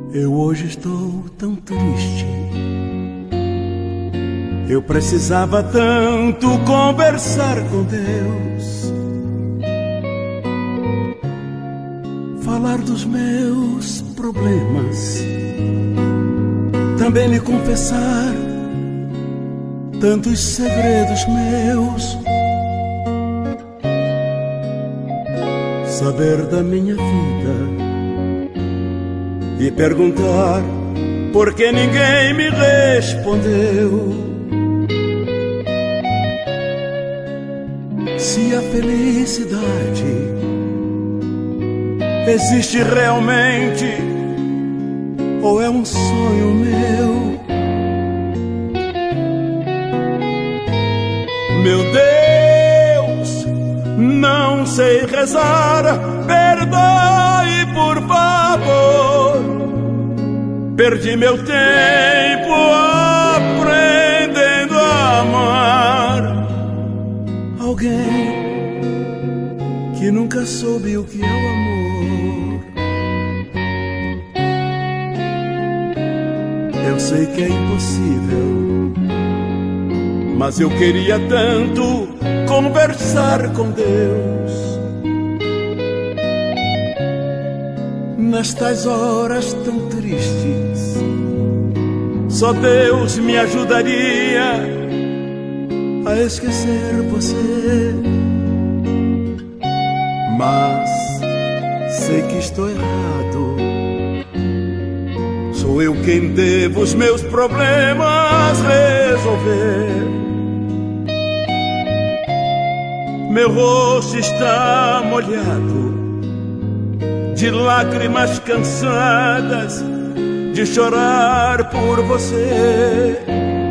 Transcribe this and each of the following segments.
Eu hoje estou tão triste. Eu precisava tanto conversar com Deus, falar dos meus problemas, também me confessar tantos segredos meus, saber da minha vida e perguntar por que ninguém me respondeu. Se a felicidade existe realmente ou é um sonho meu. Meu Deus, não sei rezar, perdoe por favor. Perdi meu tempo aprendendo a amar alguém que nunca soube o que é o amor. Eu sei que é impossível, mas eu queria tanto conversar com Deus. Nestas horas tão tristes, só Deus me ajudaria a esquecer você. Mas sei que estou errado. Sou eu quem devo os meus problemas resolver. Meu rosto está molhado de lágrimas cansadas de chorar por você.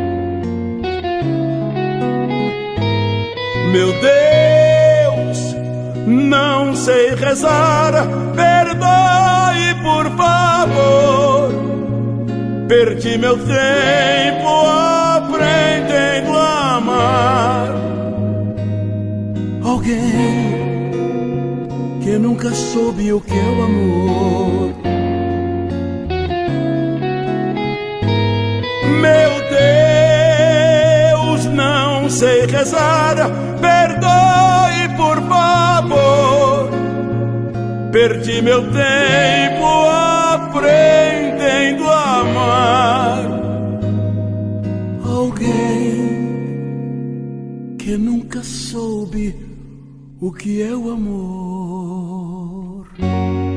Meu Deus, não sei rezar, perdoe por favor. Perdi meu tempo aprendendo a amar alguém que nunca soube o que é o amor. Meu Deus, não sei rezar, perdoe por favor. Perdi meu tempo aprendendo a amar alguém que nunca soube o que é o amor.